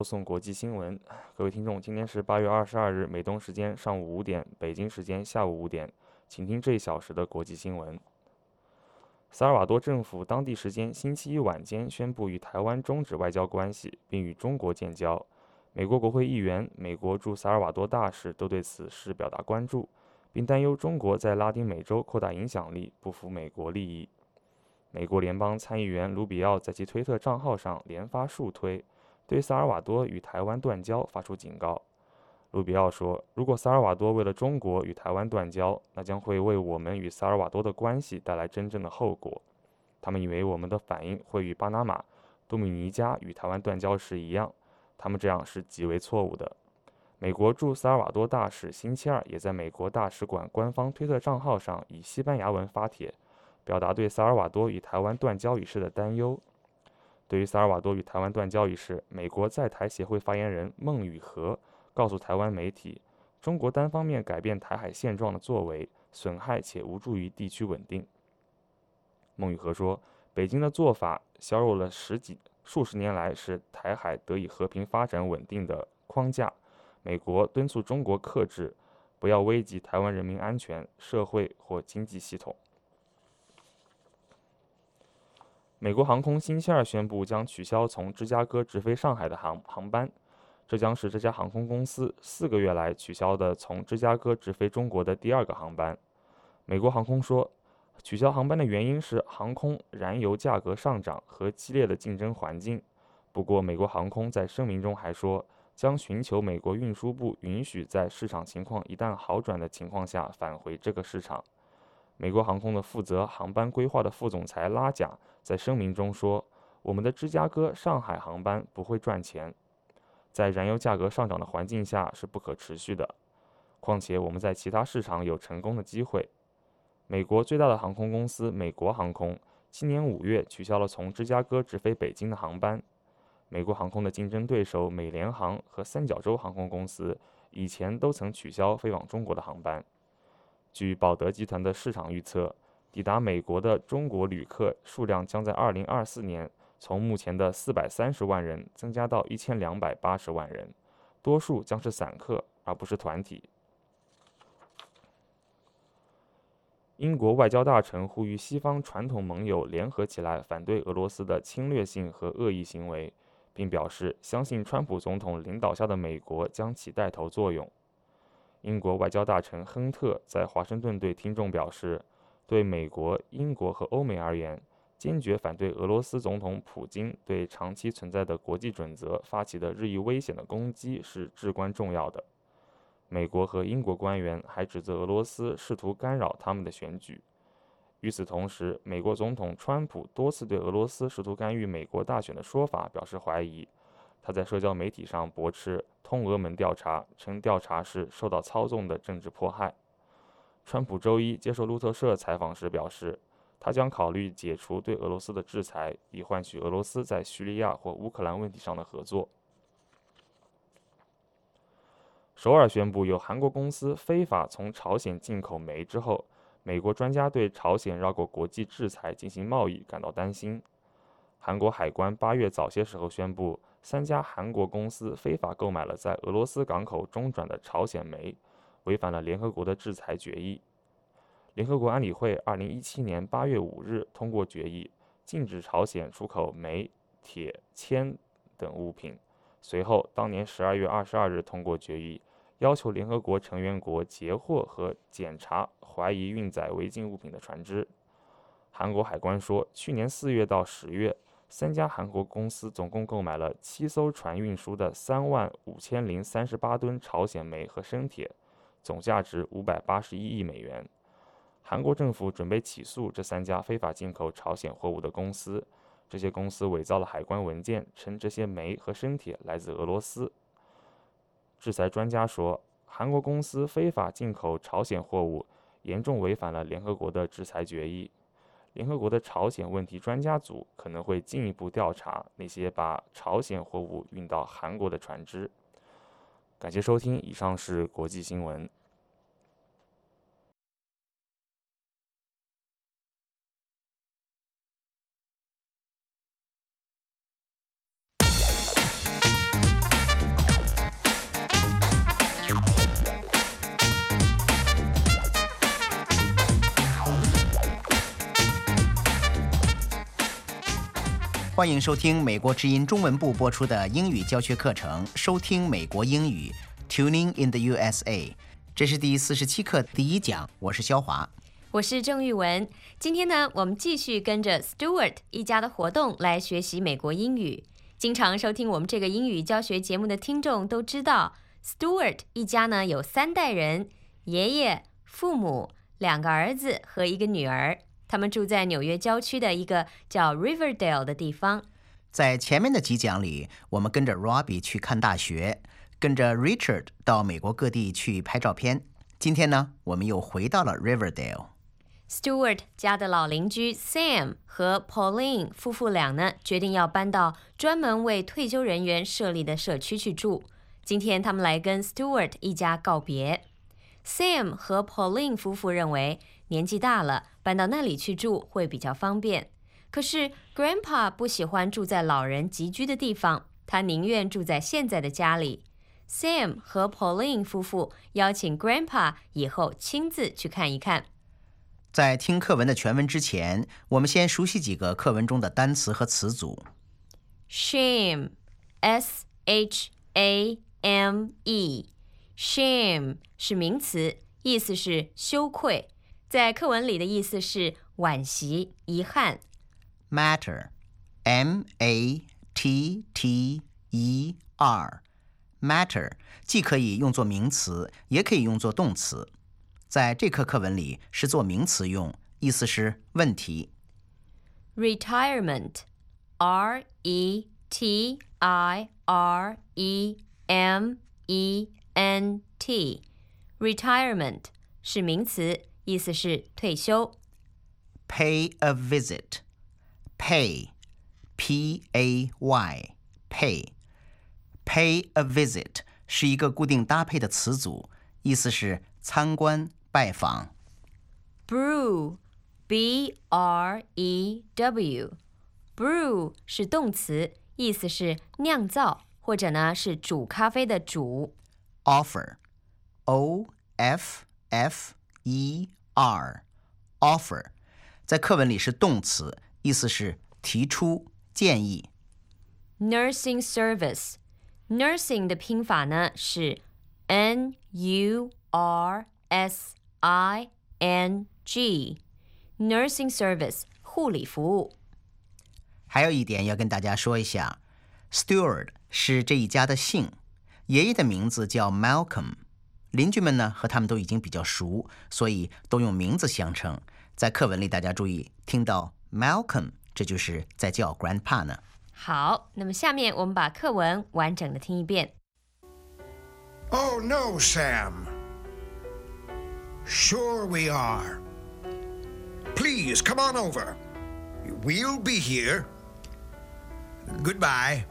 播送国际新闻。各位听众，今天是8月22日，美东时间上午5点，北京时间下午5点，请听这一小时的国际新闻。萨尔瓦多政府当地时间星期一晚间宣布与台湾终止外交关系，并与中国建交。美国国会议员、美国驻萨尔瓦多大使都对此事表达关注，并担忧中国在拉丁美洲扩大影响力，不符美国利益。美国联邦参议员卢比奥在其推特账号上连发数推，对萨尔瓦多与台湾断交发出警告。卢比奥说，如果萨尔瓦多为了中国与台湾断交，那将会为我们与萨尔瓦多的关系带来真正的后果。他们以为我们的反应会与巴拿马、多米尼加与台湾断交时一样，他们这样是极为错误的。美国驻萨尔瓦多大使星期二也在美国大使馆官方推特账号上以西班牙文发帖，表达对萨尔瓦多与台湾断交一事的担忧。对于萨尔瓦多与台湾断交一事，美国在台协会发言人孟宇和告诉台湾媒体，中国单方面改变台海现状的作为损害且无助于地区稳定。孟宇和说，北京的做法削弱了数十年来使台海得以和平发展稳定的框架。美国敦促中国克制，不要危及台湾人民安全、社会或经济系统。美国航空星期二宣布将取消从芝加哥直飞上海的航班，这将是这家航空公司4个月来取消的从芝加哥直飞中国的第2个航班。美国航空说，取消航班的原因是航空燃油价格上涨和激烈的竞争环境。不过，美国航空在声明中还说，将寻求美国运输部允许在市场情况一旦好转的情况下返回这个市场。美国航空的负责航班规划的副总裁拉贾在声明中说，我们的芝加哥上海航班不会赚钱，在燃油价格上涨的环境下是不可持续的。况且我们在其他市场有成功的机会。美国最大的航空公司美国航空今年5月取消了从芝加哥直飞北京的航班。美国航空的竞争对手美联航和三角洲航空公司以前都曾取消飞往中国的航班。据宝德集团的市场预测，抵达美国的中国旅客数量将在2024年从目前的430万人增加到1280万人，多数将是散客而不是团体。英国外交大臣呼吁西方传统盟友联合起来反对俄罗斯的侵略性和恶意行为，并表示相信川普总统领导下的美国将起带头作用。英国外交大臣亨特在华盛顿对听众表示，对美国、英国和欧美而言，坚决反对俄罗斯总统普京对长期存在的国际准则发起的日益危险的攻击是至关重要的。美国和英国官员还指责俄罗斯试图干扰他们的选举。与此同时，美国总统川普多次对俄罗斯试图干预美国大选的说法表示怀疑。他在社交媒体上驳斥通俄门调查，称调查是受到操纵的政治迫害。川普周一接受路透社采访时表示，他将考虑解除对俄罗斯的制裁，以换取俄罗斯在叙利亚或乌克兰问题上的合作。首尔宣布有韩国公司非法从朝鲜进口煤之后，美国专家对朝鲜绕过国际制裁进行贸易感到担心。韩国海关8月早些时候宣布，3家韩国公司非法购买了在俄罗斯港口中转的朝鲜煤，违反了联合国的制裁决议。联合国安理会2017年8月5日通过决议，禁止朝鲜出口煤、铁、铅等物品。随后，当年12月22日通过决议，要求联合国成员国截获和检查怀疑运载违禁物品的船只。韩国海关说，去年4月到10月，3家韩国公司总共购买了7艘船运输的35038吨朝鲜煤和生铁，总价值581亿美元。韩国政府准备起诉这3家非法进口朝鲜货物的公司，这些公司伪造了海关文件，称这些煤和生铁来自俄罗斯。制裁专家说，韩国公司非法进口朝鲜货物，严重违反了联合国的制裁决议。联合国的朝鲜问题专家组可能会进一步调查那些把朝鲜货物运到韩国的船只。感谢收听，以上是国际新闻。 欢迎收听美国之音中文部播出的英语教学课程，收听美国英语 Tuning in the USA。 这是第47课第1讲，我是肖华， 我是郑玉文。今天呢，我们继续跟着 Stewart 一家的活动来学习美国英语。经常收听我们这个英语教学节目的听众都知道， Stewart 一家呢有3代人，爷爷、父母、2个儿子和1个女儿。他们住在纽约郊区的一个叫 Riverdale 的地方。 在前面的几讲里，我们跟着 Robbie 去看大学，跟着 Richard 到美国各地去拍照片。今天呢，我们又回到了 Riverdale。Stewart 家的老邻居 Sam 和 Pauline 夫妇俩呢，决定要搬到专门为退休人员设立的社区去住。今天他们来跟 Stewart 一家告别。Sam 和 Pauline 夫妇认为年纪大了，搬到那里去住会比较方便。可是 Grandpa 不喜欢住在老人集居的地方，他宁愿住在现在的家里。Sam 和 Pauline 夫妇邀请 Grandpa 以后亲自去看一看。 在听课文的全文之前，我们先熟悉几个课文中的单词和词组。 Shame S-H-A-M-E Shame 是名词，意思是羞愧，在课文里的意思是惋惜、遗憾。 Matter M-A-T-T-E-R Matter 既可以用作名词，也可以用作动词。在这课课文里是做名词用，意思是问题。 Retirement R-E-T-I-R-E-M-E-N-T Retirement 是名词，意思是退休。 Pay a visit Pay P-A-Y Pay Pay a visit 是一个固定搭配的词组，意思是参观拜访。 Brew B-R-E-W Brew 是动词，意思是酿造，或者呢是煮咖啡的煮。 Offer O-F-F-E-R Offer 在课文里是动詞，意思是提出、建议。 Nursing service Nursing 的拼法呢是 N-U-R-S-I-N-G Nursing service 护理服务。 还有一点要跟大家说一下， Stewart 是这一家的姓，爷爷的名字叫 Malcolm， 邻居们呢和他们都已经比较熟，所以都用名字相称。在课文里大家注意，听到 Malcolm 这就是在叫 Grandpa 呢。 好，那么下面我们把课文完整的听一遍。 Oh, no, Sam. Sure we are. Please, come on over. We'll be here. Goodbye.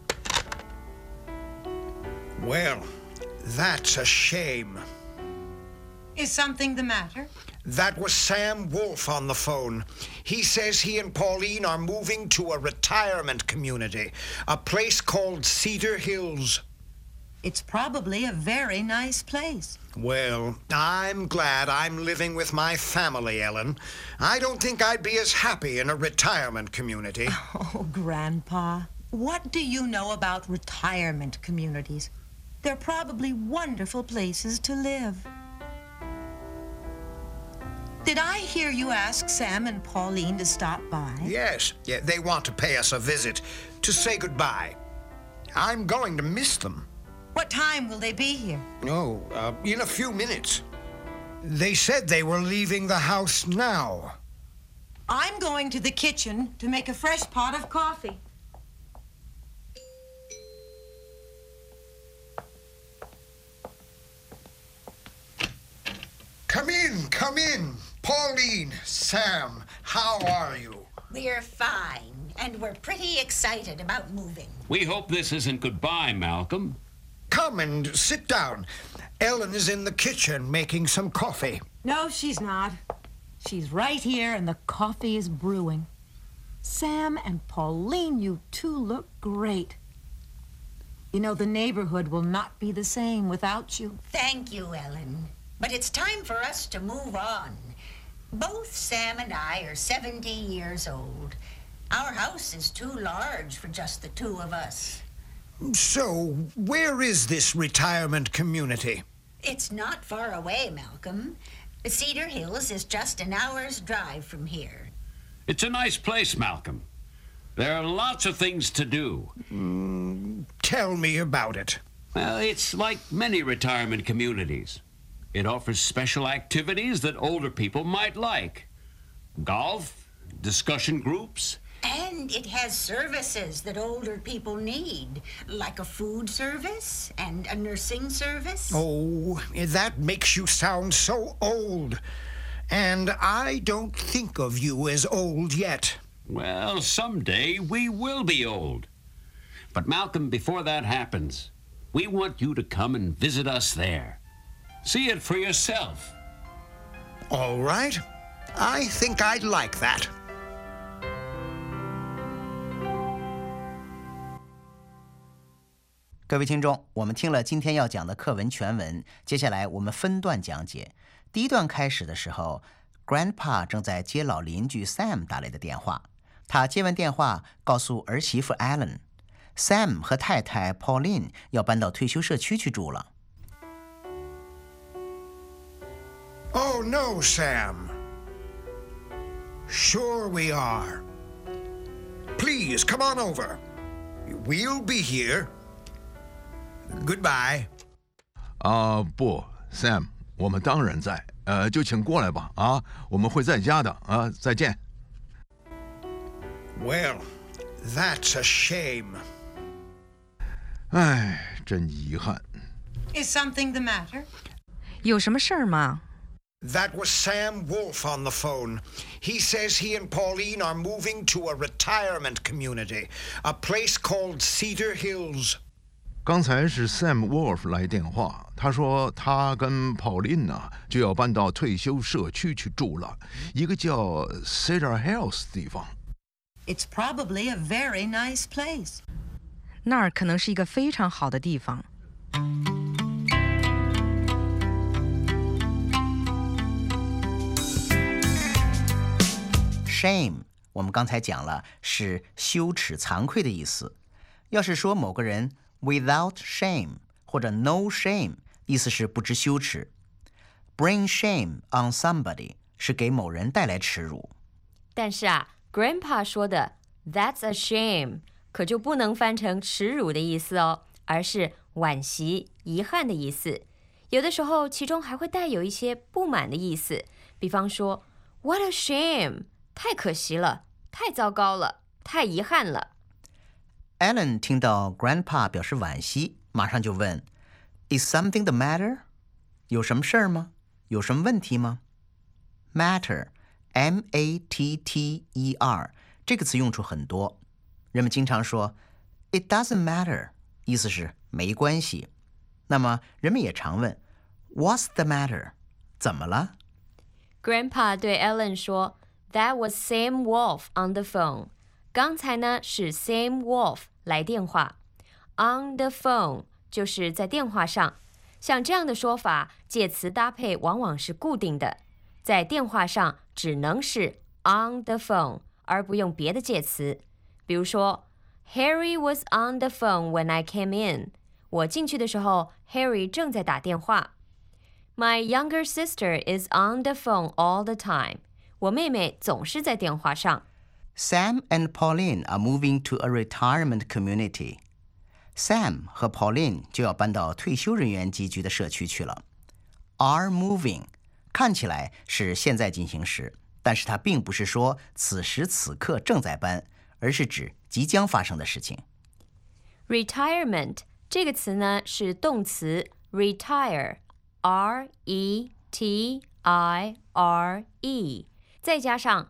Well, that's a shame. Is something the matter? That was Sam Wolf on the phone. He says he and Pauline are moving to a retirement community, a place called Cedar Hills. It's probably a very nice place. Well, I'm glad I'm living with my family, Ellen. I don't think I'd be as happy in a retirement community. Oh, Grandpa, what do you know about retirement communities? They're probably wonderful places to live. Did I hear you ask Sam and Pauline to stop by? Yes, yeah, they want to pay us a visit, to say goodbye. I'm going to miss them. What time will they be here? Oh, in a few minutes. They said they were leaving the house now. I'm going to the kitchen to make a fresh pot of coffee. Come in. Pauline, Sam, how are you? We're fine, and we're pretty excited about moving. We hope this isn't goodbye, Malcolm. Come and sit down. Ellen is in the kitchen making some coffee. No, she's not. She's right here, and the coffee is brewing. Sam and Pauline, you two look great. You know, the neighborhood will not be the same without you. Thank you, Ellen. But it's time for us to move on. Both Sam and I are 70 years old. Our house is too large for just the two of us. So, where is this retirement community? It's not far away, Malcolm. Cedar Hills is just an hour's drive from here. It's a nice place, Malcolm. There are lots of things to do. Tell me about it. Well, it's like many retirement communities. It offers special activities that older people might like. Golf, discussion groups. And it has services that older people need, like a food service and a nursing service. Oh, that makes you sound so old. And I don't think of you as old yet. Well, someday we will be old. But Malcolm, before that happens, we want you to come and visit us there. See it for yourself. All right. I think I'd like that. 各位听众，我们听了今天要讲的课文全文，接下来我们分段讲解。第一段开始的时候 ，Grandpa 正在接老邻居 Sam 打来的电话。他接完电话，告诉儿媳妇 Ellen，Sam 和太太 Pauline 要搬到退休社区去住了。 Oh, no, Sam. Sure we are. Please, come on over. We'll be here. Goodbye. 不 ，Sam， 我们当然在，就请过来吧，我们会在家的，再见。 Well, that's a shame. 唉，真遗憾。 Is something the matter? 有什么事儿吗？ That was Sam Wolf on the phone. He says he and Pauline are moving to a retirement community, a place called Cedar Hills. 刚才是 Sam Wolf 来电话，他说他跟 Pauline 就要搬到退休社区去住了，一个叫 Cedar Hills 的地方。 It's probably a very nice place. 那儿可能是一个非常好的地方。 Shame 我们刚才讲了是羞耻、惭愧的意思。要是说某个人 without shame 或者 no shame， 意思是不知羞耻。Bring shame on somebody 是给某人带来耻辱。 但是Grandpa 说的 "That's a shame" 可就不能翻成耻辱的意思哦，而是惋惜、遗憾的意思。有的时候其中还会带有一些不满的意思，比方说 "What a shame"， 太可惜了，太糟糕了，太遗憾了。 Ellen 听到 Grandpa 表示惋惜，马上就问 Is something the matter？ 有什么事儿吗？有什么问题吗？ Matter M-A-T-T-E-R 这个词用处很多，人们经常说 It doesn't matter， 意思是没关系。那么人们也常问 What's the matter？ 怎么了？ Grandpa 对 Ellen 说 That was Sam Wolf on the phone。 刚才呢是 Sam Wolf 来电话， On the phone 就是在电话上。像这样的说法，介词搭配往往是固定的，在电话上只能是 on the phone， 而不用别的介词。比如说 Harry was on the phone when I came in。 我进去的时候 Harry 正在打电话。 My younger sister is on the phone all the time。 我妹妹总是在电话上。 Sam and Pauline are moving to a retirement community. Sam 和 Pauline 就要搬到退休人员集聚的社区去了。Are moving 看起来是现在进行时，但是它并不是说此时此刻正在搬，而是指即将发生的事情。 Retirement 这个词呢是动词 retire R-E-T-I-R-E 再加上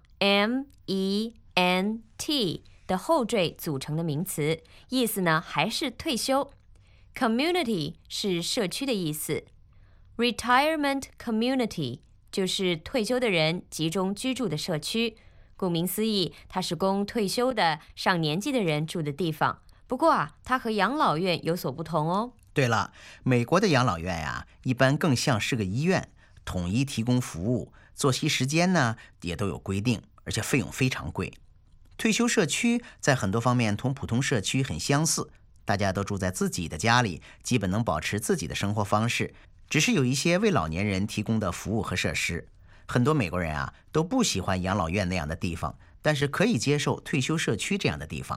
M-E-N-T 的后缀组成的名词，意思呢还是退休。Community 是社区的意思， Retirement community 就是退休的人集中居住的社区。顾名思义，它是供退休的上年纪的人住的地方。不过它和养老院有所不同哦。 对了，美国的养老院呀，一般更像是个医院，统一提供服务，作息时间呢也都有规定，而且费用非常贵。 退休社区在很多方面同普通社区很相似，大家都住在自己的家里，基本能保持自己的生活方式，只是有一些为老年人提供的服务和设施。很多美国人都不喜欢养老院那样的地方，但是可以接受退休社区这样的地方。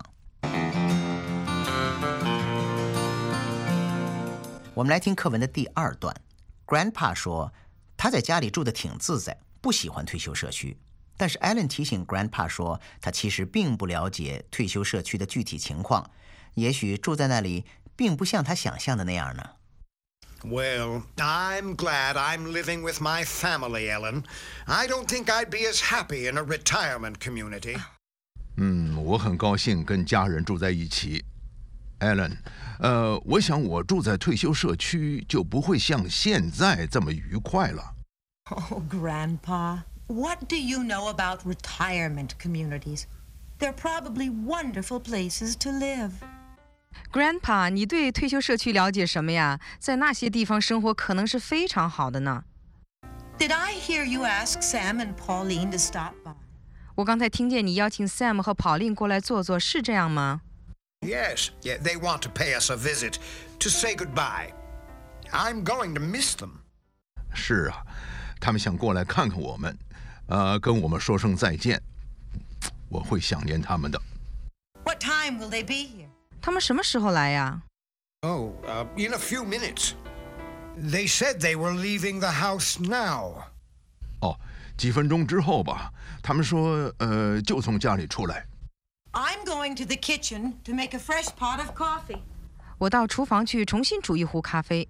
我们来听课文的第2段。Grandpa 说他在家里住得挺自在，不喜欢退休社区。但是 Ellen 提醒 Grandpa 说，他其实并不了解退休社区的具体情况，也许住在那里并不像他想象的那样呢。 Well, I'm glad I'm living with my family, Ellen. I don't think I'd be as happy in a retirement community. 我很高兴跟家人住在一起。Ellen，我想我住在退休社区就不会像现在这么愉快了。 Oh, Grandpa, what do you know about retirement communities? They're probably wonderful places to live. Grandpa， 你对退休社区了解什么呀？在那些地方生活可能是非常好的呢。 Did I hear you ask Sam and Pauline to stop by? 我刚才听见你邀请 Sam 和 Pauline 过来坐坐，是这样吗？ Yes, they want to pay us a visit, to say goodbye. I'm going to miss them. 是啊，他们想过来看看我们，跟我们说声再见。我会想念他们的。 What time will they be here? 他们什么时候来呀？ Oh, in a few minutes. They said they were leaving the house now. 几分钟之后吧。他们说，就从家里出来。 I'm going to the kitchen to make a fresh pot of coffee. 我到厨房去重新煮一壶咖啡。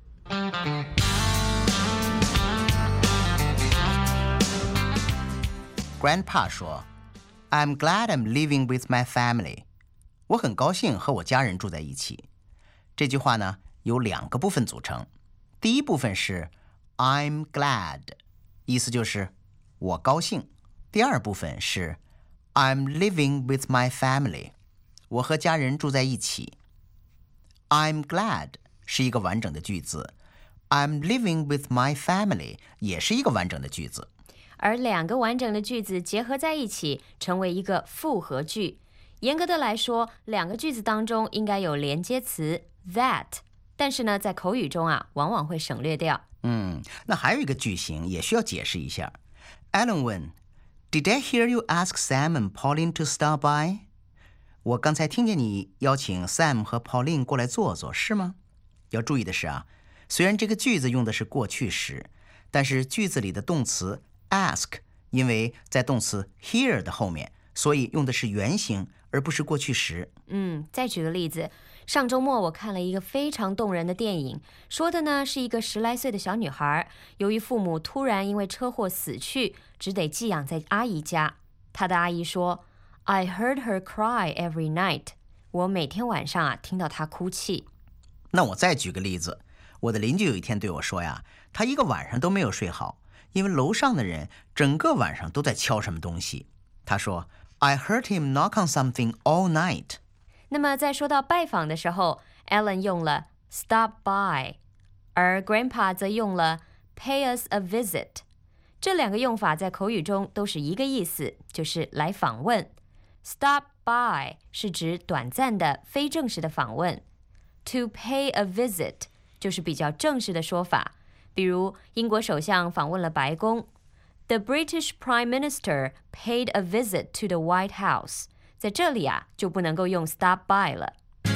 Grandpa 说 I'm glad I'm living with my family. 我很高兴和我家人住在一起。这句话呢，由2个部分组成。第一部分是 I'm glad， 意思就是我高兴。第二部分是 I'm living with my family， 我和家人住在一起。I'm glad 是一个完整的句子， I'm living with my family 也是一个完整的句子。 而2个完整的句子结合在一起，成为一个复合句。严格的来说，2个句子当中应该有连接词 that， 但是呢，在口语中往往会省略掉。 那还有一个句型也需要解释一下。Alan 问 Did I hear you ask Sam and Pauline to stop by? 我刚才听见你邀请 Sam 和 Pauline 过来坐坐，是吗？要注意的是虽然这个句子用的是过去时，但是句子里的动词 ask 因为在动词 hear 的后面，所以用的是原形而不是过去时。 再举个例子，上周末我看了一个非常动人的电影，说的呢是一个10来岁的小女孩，由于父母突然因为车祸死去，只得寄养在阿姨家。她的阿姨说 I heard her cry every night， 我每天晚上听到她哭泣。 那我再举个例子，我的邻居有一天对我说他一个晚上都没有睡好，因为楼上的人整个晚上都在敲什么东西。他说 I heard him knock on something all night。 那么在说到拜访的时候 Ellen 用了 stop by， 而 Grandpa 则用了 pay us a visit。 这2个用法在口语中都是一个意思，就是来访问。 Stop by 是指短暂的非正式的访问， To pay a visit 就是比较正式的说法。比如英国首相访问了白宫， The British Prime Minister paid a visit to the White House。 在这里就不能够用 stop by 了。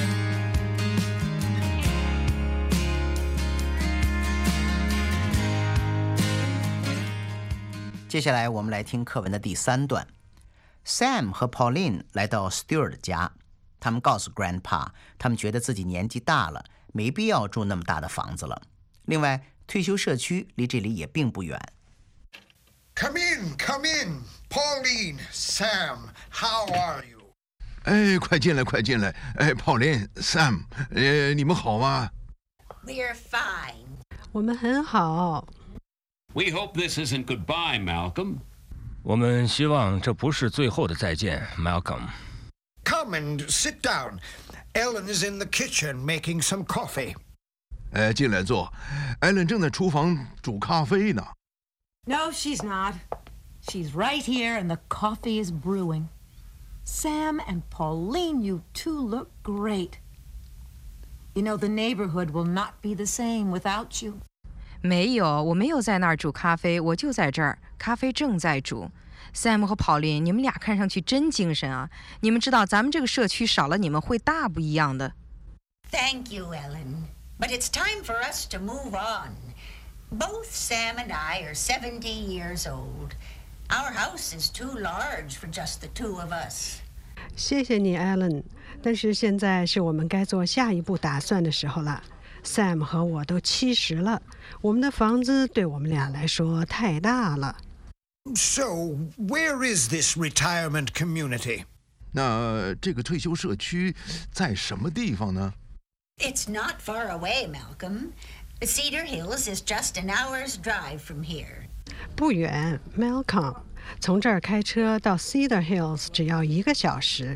接下来我们来听课文的第3段。Sam 和 Pauline 来到 Stewart 家，他们告诉 Grandpa， 他们觉得自己年纪大了，没必要住那么大的房子了。另外，退休社区离这里也并不远。 Come in, come in. Pauline, Sam, how are you? 快进来，快进来。Pauline, Sam， 你们好吗？ We're fine. 我们很好。 We hope this isn't goodbye, Malcolm. 我们希望这不是最后的再见 ，Malcolm. Come and sit down. Ellen is in the kitchen making some coffee. 进来坐。Ellen 正在厨房煮咖啡呢。 No, she's not. She's right here and the coffee is brewing. Sam and Pauline, you two look great. You know, the neighborhood will not be the same without you. 没有，我没有在那儿煮咖啡，我就在这儿，咖啡正在煮。Sam 和 Pauline， 你们俩看上去真精神啊！你们知道，咱们这个社区少了你们会大不一样的。 Thank you, Ellen. But it's time for us to move on. Both Sam and I are 70 years old. Our house is too large for just the two of us. 谢谢你 Alan， 但是现在是我们该做下一步打算的时候了。Sam 和我都70了，我们的房子对我们俩来说太大了。 So, where is this retirement community? 那这个退休社区在什么地方呢？ It's not far away, Malcolm. Cedar Hills is just an hour's drive from here. 不远 ，Malcolm， 从这儿开车到 Cedar Hills 只要1个小时。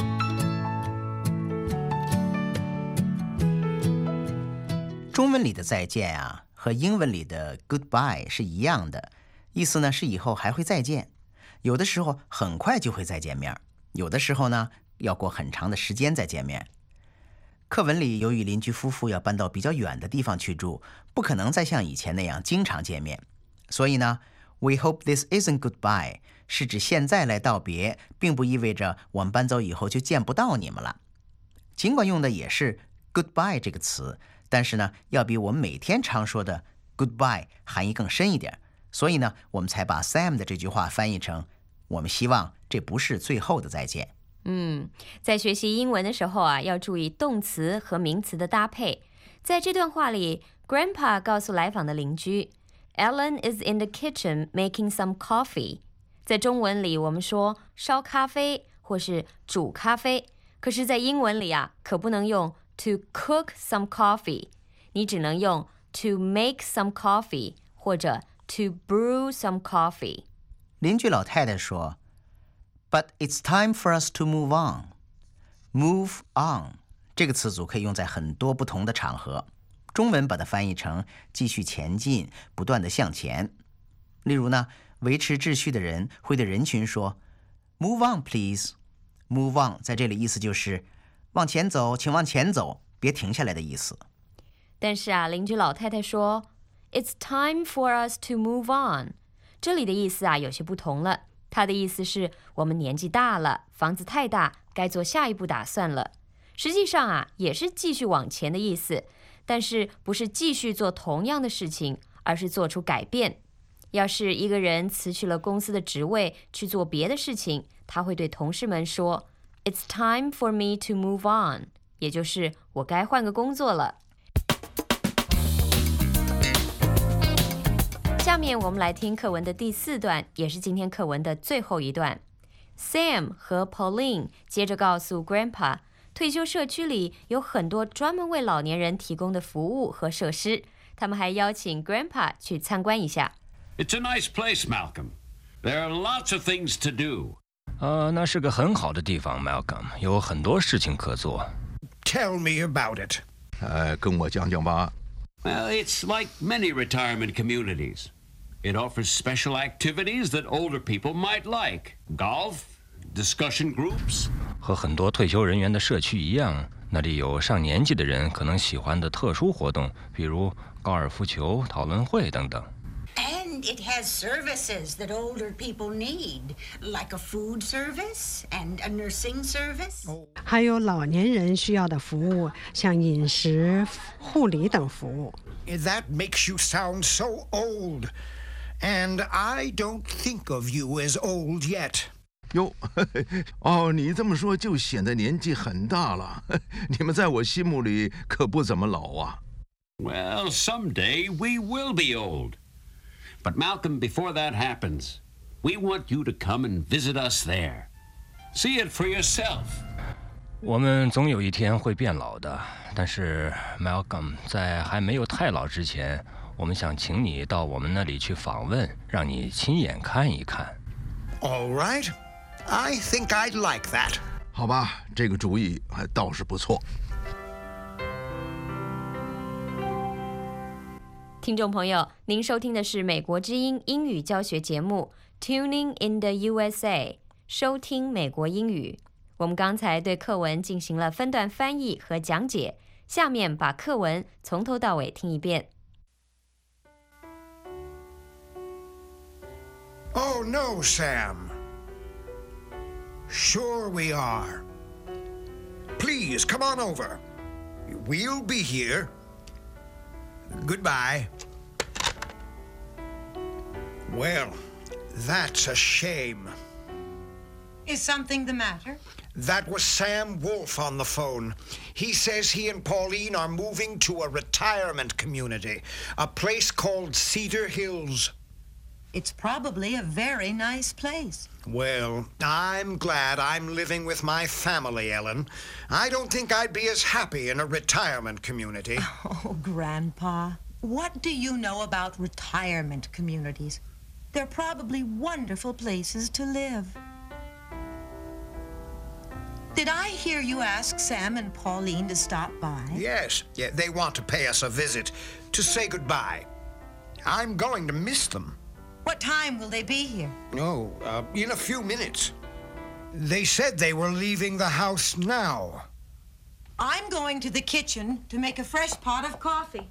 中文里的再见啊，和英文里的 goodbye 是一样的，意思呢是以后还会再见。有的时候很快就会再见面，有的时候呢要过很长的时间再见面。课文里由于邻居夫妇要搬到比较远的地方去住，不可能再像以前那样经常见面，所以呢 We hope this isn't goodbye 是指现在来道别，并不意味着我们搬走以后就见不到你们了。尽管用的也是 goodbye 这个词，但是呢要比我们每天常说的 goodbye 含义更深一点，所以呢我们才把 Sam 的这句话翻译成我们希望这不是最后的再见。 在学习英文的时候啊，要注意动词和名词的搭配。在这段话里 Grandpa 告诉来访的邻居 Ellen is in the kitchen making some coffee。 在中文里我们说烧咖啡或是煮咖啡，可是在英文里啊可不能用 to cook some coffee， 你只能用 to make some coffee 或者 to brew some coffee。 邻居老太太说But it's time for us to move on. Move on 这个词组可以用在很多不同的场合，中文把它翻译成继续前进，不断地向前。例如呢，维持秩序的人会对人群说 Move on, please. Move on 在这里意思就是往前走，请往前走，别停下来的意思。 但是啊，邻居老太太说 It's time for us to move on， 这里的意思啊有些不同了。他的意思是我们年纪大了，房子太大，该做下一步打算了。实际上啊，也是继续往前的意思，但是不是继续做同样的事情，而是做出改变。要是一个人辞去了公司的职位去做别的事情，他会对同事们说 It's time for me to move on， 也就是我该换个工作了。下面我们来听课文的第4段，也是今天课文的最后一段。Sam 和 Pauline 接着告诉 Grandpa， 退休社区里有很多专门为老年人提供的服务和设施，他们还邀请 Grandpa 去参观一下。 It's a nice place, Malcolm. There are lots of things to do. 那是个很好的地方 Malcolm， 有很多事情可做。 Tell me about it. 跟我讲讲吧。 Well, it's like many retirement communities. It offers special activities that older people might like. Golf, discussion groups. 和很多退休人员的社区一样，那里有上年纪的人可能喜欢的特殊活动，比如高尔夫球、讨论会等等。 And it has services that older people need, like a food service and a nursing service. 还有老年人需要的服务，像饮食、护理等服务。 That makes you sound so old. And I don't think of you as old yet. 哟，哦，你这么说就显得年纪很大了。你们在我心目里可不怎么老啊。 Well, someday we will be old. But Malcolm, before that happens, we want you to come and visit us there. See it for yourself. 我们总有一天会变老的，但是 Malcolm 在还没有太老之前，我们想请你到我们那里去访问，让你亲眼看一看。 All right. I think I'd like that. 好吧，这个主意还倒是不错。 听众朋友，您收听的是美国之音英语教学节目 Tuning in the USA， 收听美国英语。我们刚才对课文进行了分段翻译和讲解，下面把课文从头到尾听一遍。 Oh, no, Sam. Sure we are. Please, come on over. We'll be here. Goodbye. Well, that's a shame. Is something the matter? That was Sam Wolf on the phone. He says he and Pauline are moving to a retirement community, a place called Cedar Hills. It's probably a very nice place. Well, I'm glad I'm living with my family, Ellen. I don't think I'd be as happy in a retirement community. Oh, Grandpa, what do you know about retirement communities? They're probably wonderful places to live. Did I hear you ask Sam and Pauline to stop by? Yes, yeah, they want to pay us a visit, to say goodbye. I'm going to miss them. What time will they be here? Oh, in a few minutes. They said they were leaving the house now. I'm going to the kitchen to make a fresh pot of coffee.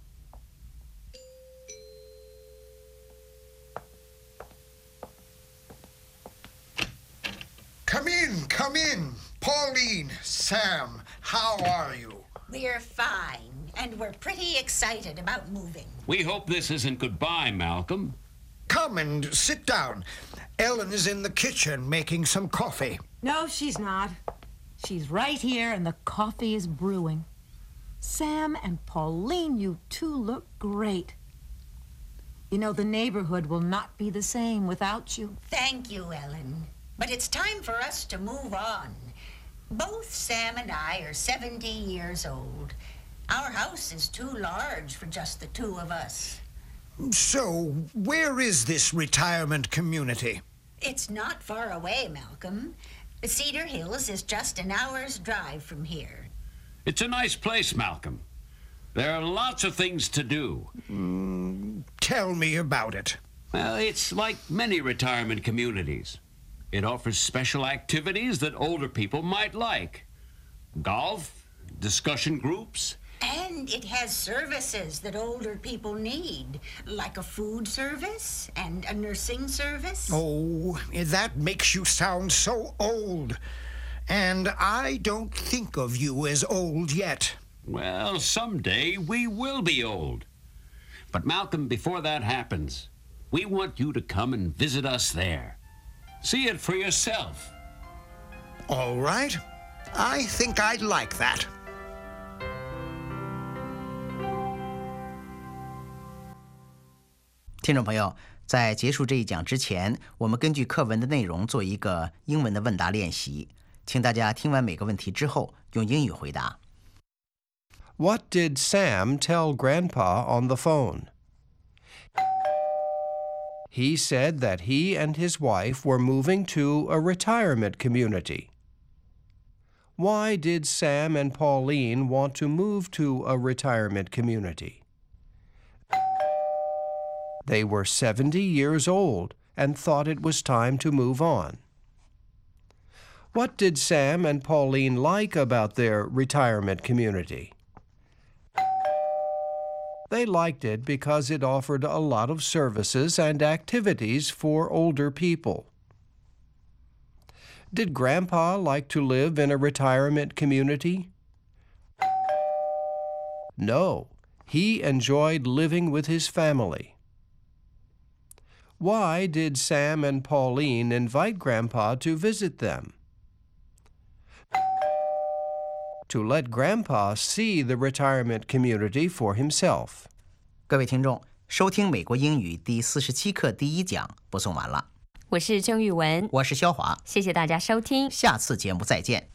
Come in, come in. Pauline, Sam, how are you? We're fine, and we're pretty excited about moving. We hope this isn't goodbye, Malcolm. Come and sit down. Ellen is in the kitchen making some coffee. No, she's not. She's right here, and the coffee is brewing. Sam and Pauline, you two look great. You know, the neighborhood will not be the same without you. Thank you, Ellen. But it's time for us to move on. Both Sam and I are 70 years old. Our house is too large for just the two of us. So, where is this retirement community? It's not far away, Malcolm. Cedar Hills is just an hour's drive from here. It's a nice place, Malcolm. There are lots of things to do. Tell me about it. Well, it's like many retirement communities. It offers special activities that older people might like. Golf, discussion groups. And it has services that older people need, like a food service and a nursing service. Oh, that makes you sound so old. And I don't think of you as old yet. Well, someday we will be old. But Malcolm, before that happens, we want you to come and visit us there. See it for yourself. All right. I think I'd like that. 听众朋友，在结束这一讲之前，我们根据课文的内容做一个英文的问答练习，请大家听完每个问题之后，用英语回答。 What did Sam tell Grandpa on the phone? He said that he and his wife were moving to a retirement community. Why did Sam and Pauline want to move to a retirement community? They were 70 years old and thought it was time to move on. What did Sam and Pauline like about their retirement community? They liked it because it offered a lot of services and activities for older people. Did Grandpa like to live in a retirement community? No, he enjoyed living with his family. Why did Sam and Pauline invite Grandpa to visit them? To let Grandpa see the retirement community for himself. 各位听众，收听美国英语第47课第1讲播送完了。 我是郑玉文， 我是肖华， 谢谢大家收听， 下次节目再见。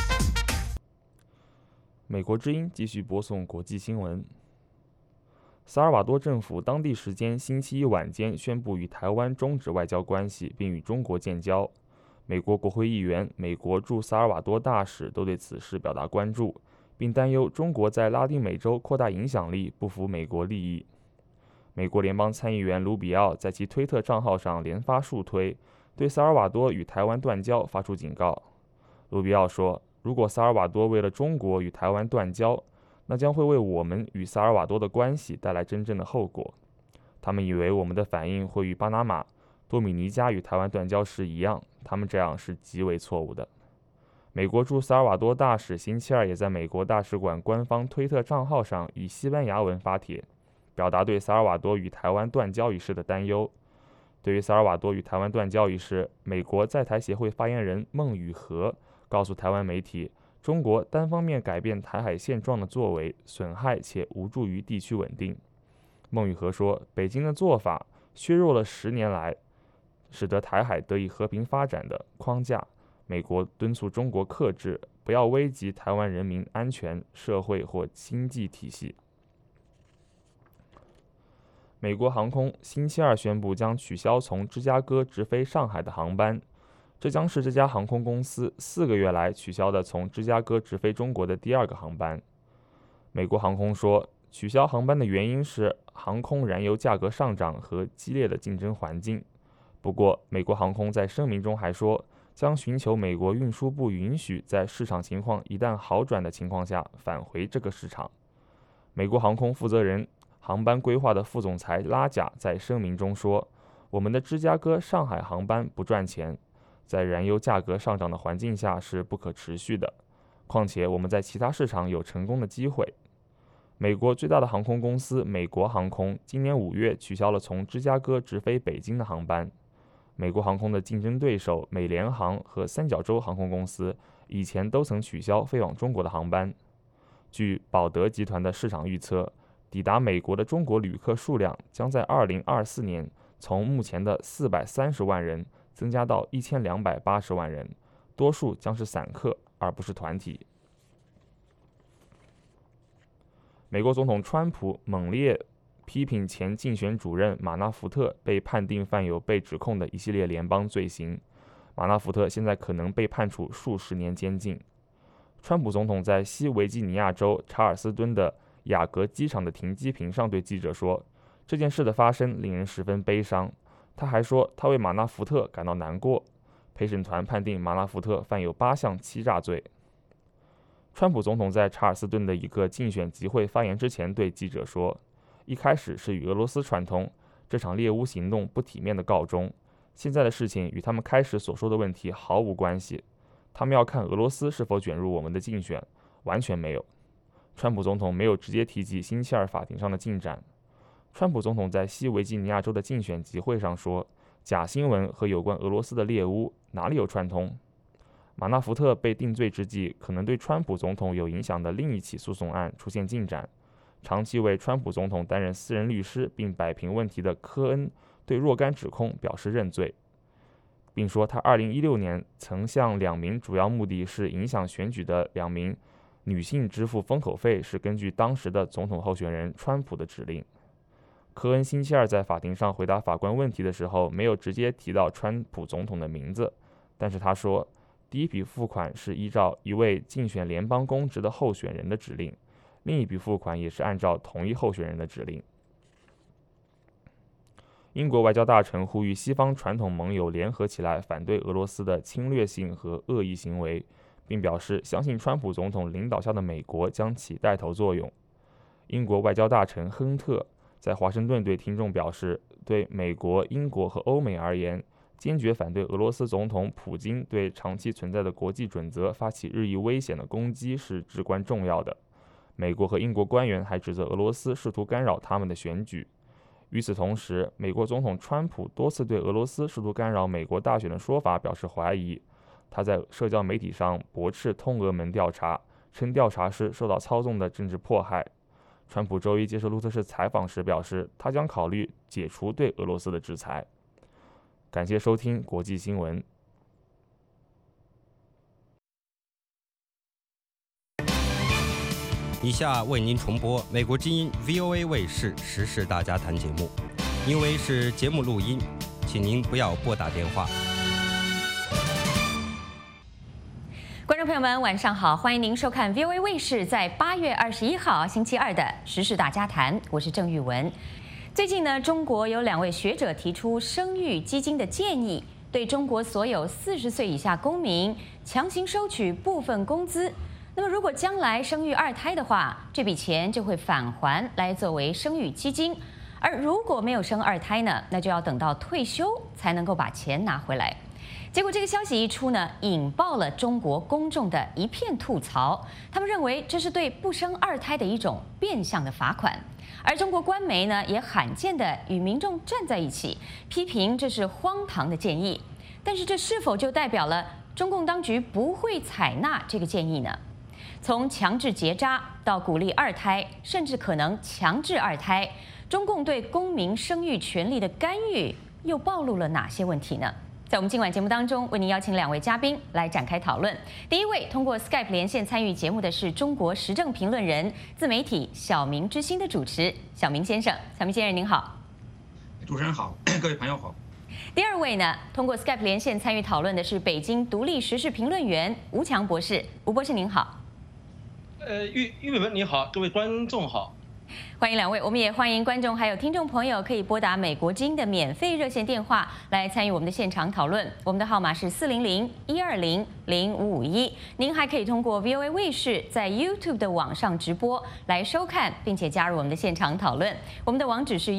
美国之音继续播送国际新闻。 萨尔瓦多政府当地时间星期一晚间宣布与台湾终止外交关系，并与中国建交。美国国会议员、美国驻萨尔瓦多大使都对此事表达关注，并担忧中国在拉丁美洲扩大影响力不符美国利益。美国联邦参议员卢比奥在其推特账号上连发数推，对萨尔瓦多与台湾断交发出警告。卢比奥说，如果萨尔瓦多为了中国与台湾断交，那将会为我们与萨尔瓦多的关系带来真正的后果。他们以为我们的反应会与巴拿马、多米尼加与台湾断交时一样，他们这样是极为错误的。美国驻萨尔瓦多大使星期二也在美国大使馆官方推特账号上以西班牙文发帖，表达对萨尔瓦多与台湾断交一事的担忧。对于萨尔瓦多与台湾断交一事，美国在台协会发言人孟宇和告诉台湾媒体，中国单方面改变台海现状的作为损害且无助于地区稳定。孟宇和说，北京的做法削弱了10年来使得台海得以和平发展的框架。美国敦促中国克制，不要危及台湾人民安全、社会或经济体系。美国航空星期二宣布将取消从芝加哥直飞上海的航班，这将是这家航空公司4个月来取消的从芝加哥直飞中国的第2个航班。美国航空说，取消航班的原因是航空燃油价格上涨和激烈的竞争环境。不过，美国航空在声明中还说，将寻求美国运输部允许，在市场情况一旦好转的情况下返回这个市场。美国航空负责人、航班规划的副总裁拉贾在声明中说，我们的芝加哥上海航班不赚钱，在燃油价格上涨的环境下是不可持续的，况且我们在其他市场有成功的机会。美国最大的航空公司美国航空今年5月取消了从芝加哥直飞北京的航班。美国航空的竞争对手美联航和三角洲航空公司以前都曾取消飞往中国的航班。据宝德集团的市场预测，抵达美国的中国旅客数量将在2024年从目前的430万人增加到1280万人，多数将是散客而不是团体。美国总统川普猛烈批评前竞选主任马纳福特被判定犯有被指控的一系列联邦罪行，马纳福特现在可能被判处数10年监禁。川普总统在西维吉尼亚州查尔斯敦的雅阁机场的停机坪上对记者说，这件事的发生令人十分悲伤。他还说，他为马纳福特感到难过。陪审团判定马纳福特犯有8项欺诈罪。川普总统在查尔斯顿的一个竞选集会发言之前对记者说，一开始是与俄罗斯串通，这场猎巫行动不体面的告终，现在的事情与他们开始所说的问题毫无关系，他们要看俄罗斯是否卷入我们的竞选，完全没有。川普总统没有直接提及星期二法庭上的进展。川普总统在西维吉尼亚州的竞选集会上说，假新闻和有关俄罗斯的猎巫哪里有串通？马纳福特被定罪之际，可能对川普总统有影响的另一起诉讼案出现进展。长期为川普总统担任私人律师并摆平问题的科恩对若干指控表示认罪，并说他2016年曾向2名主要目的是影响选举的2名女性支付封口费是根据当时的总统候选人川普的指令。科恩星期二在法庭上回答法官问题的时候，没有直接提到川普总统的名字，但是他说，第一笔付款是依照一位竞选联邦公职的候选人的指令，另一笔付款也是按照同一候选人的指令。英国外交大臣呼吁西方传统盟友联合起来反对俄罗斯的侵略性和恶意行为，并表示相信川普总统领导下的美国将起带头作用。英国外交大臣亨特在华盛顿对听众表示，对美国、英国和欧美而言，坚决反对俄罗斯总统普京对长期存在的国际准则发起日益危险的攻击是至关重要的。美国和英国官员还指责俄罗斯试图干扰他们的选举。与此同时，美国总统川普多次对俄罗斯试图干扰美国大选的说法表示怀疑。他在社交媒体上驳斥通俄门调查，称调查是受到操纵的政治迫害。川普周一接受路透社采访时表示，他将考虑解除对俄罗斯的制裁。感谢收听国际新闻。 以下为您重播美国之音 VOA 卫视时事大家谈节目，因为是节目录音，请您不要拨打电话。 观众朋友们，晚上好，欢迎您收看 VOA 卫视在8月21号星期二的时事大家谈，我是郑玉文。最近呢，中国有2位学者提出生育基金的建议，对中国所有40岁以下公民强行收取部分工资。那么，如果将来生育2胎的话，这笔钱就会返还来作为生育基金；而如果没有生2胎呢，那就要等到退休才能够把钱拿回来。结果这个消息一出呢，引爆了中国公众的一片吐槽。他们认为这是对不生2胎的一种变相的罚款。而中国官媒呢，也罕见的与民众站在一起，批评这是荒唐的建议。但是这是否就代表了中共当局不会采纳这个建议呢？从强制结扎到鼓励2胎，甚至可能强制2胎，中共对公民生育权利的干预又暴露了哪些问题呢？在我们今晚节目当中，为您邀请2位嘉宾来展开讨论。第一位通过 Skype 连线参与节目的是中国时政评论人、自媒体小明之星的主持小明先生。小明先生您好。 主持人好，各位朋友好。 第2位呢，通过 Skype 连线参与讨论的是北京独立时事评论员吴强博士。吴博士您好。 玉文你好，各位观众好。 欢迎2位，我们也欢迎观众还有听众朋友可以拨打美国之音的免费热线电话来参与我们的现场讨论，我们的号码是400-120-0551。您还可以通过 VOA 卫视在 YouTube 的网上直播来收看，并且加入我们的现场讨论。我们的网址是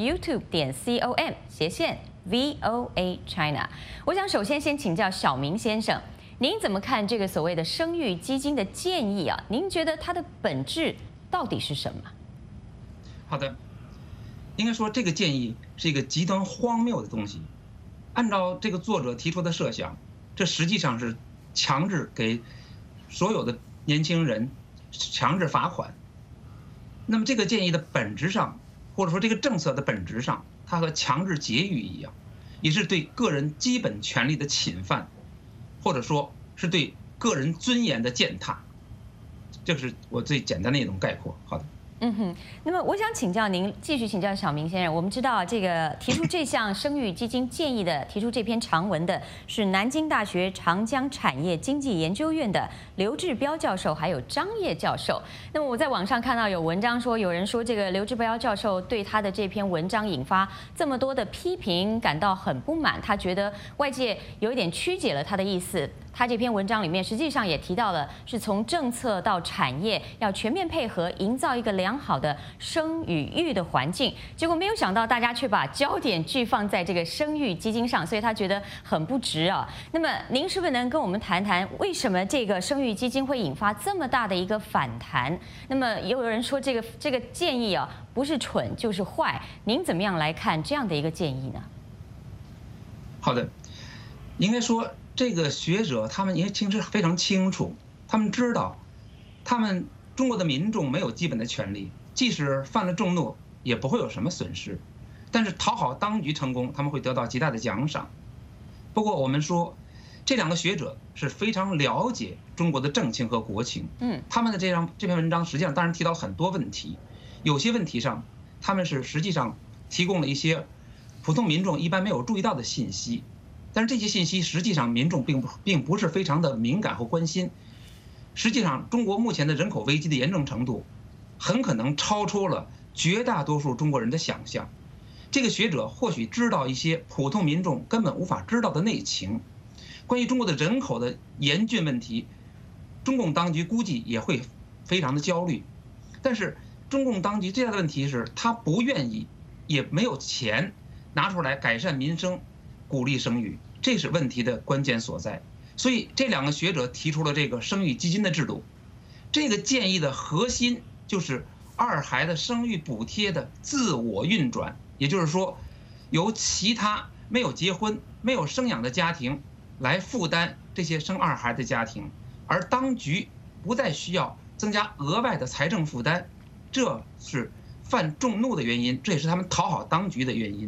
youtube.com/VOA China。我想首先请教小明先生，您怎么看这个所谓的生育基金的建议啊？您觉得它的本质到底是什么？ 好的，应该说这个建议是一个极端荒谬的东西。按照这个作者提出的设想，这实际上是强制给所有的年轻人强制罚款。那么这个建议的本质上，或者说这个政策的本质上，它和强制节育一样，也是对个人基本权利的侵犯，或者说是对个人尊严的践踏。这是我最简单的一种概括。好的。 那么我想请教您，继续请教小明先生。我们知道，这个提出这项生育基金建议的、提出这篇长文的是南京大学长江产业经济研究院的刘志标教授，还有张烨教授。那么我在网上看到有文章说，有人说这个刘志标教授对他的这篇文章引发这么多的批评感到很不满，他觉得外界有一点曲解了他的意思。他这篇文章里面实际上也提到了，是从政策到产业要全面配合，营造一个良好的生与育的环境。结果没有想到，大家却把焦点聚放在这个生育基金上，所以他觉得很不值啊。那么您是不是能跟我们谈谈，为什么这个生育基金会引发这么大的一个反弹？那么也有人说这个建议啊，不是蠢就是坏，您怎么样来看这样的一个建议呢？ 好的，应该说。这个学者他们也其实非常清楚，他们知道，中国的民众没有基本的权利，即使犯了众怒也不会有什么损失，但是讨好当局成功，他们会得到极大的奖赏。不过我们说，这2个学者是非常了解中国的政情和国情，他们的这篇文章实际上当然提到很多问题，有些问题上他们是实际上提供了一些普通民众一般没有注意到的信息。但是这些信息实际上民众并不是非常的敏感和关心。实际上，中国目前的人口危机的严重程度，很可能超出了绝大多数中国人的想象。这个学者或许知道一些普通民众根本无法知道的内情。关于中国的人口的严峻问题，中共当局估计也会非常的焦虑。但是中共当局最大的问题是，他不愿意，也没有钱拿出来改善民生。鼓励生育，这是问题的关键所在。所以这2个学者提出了这个生育基金的制度。这个建议的核心就是2孩的生育补贴的自我运转，也就是说，由其他没有结婚、没有生养的家庭来负担这些生2孩的家庭，而当局不再需要增加额外的财政负担。这是犯众怒的原因，这也是他们讨好当局的原因。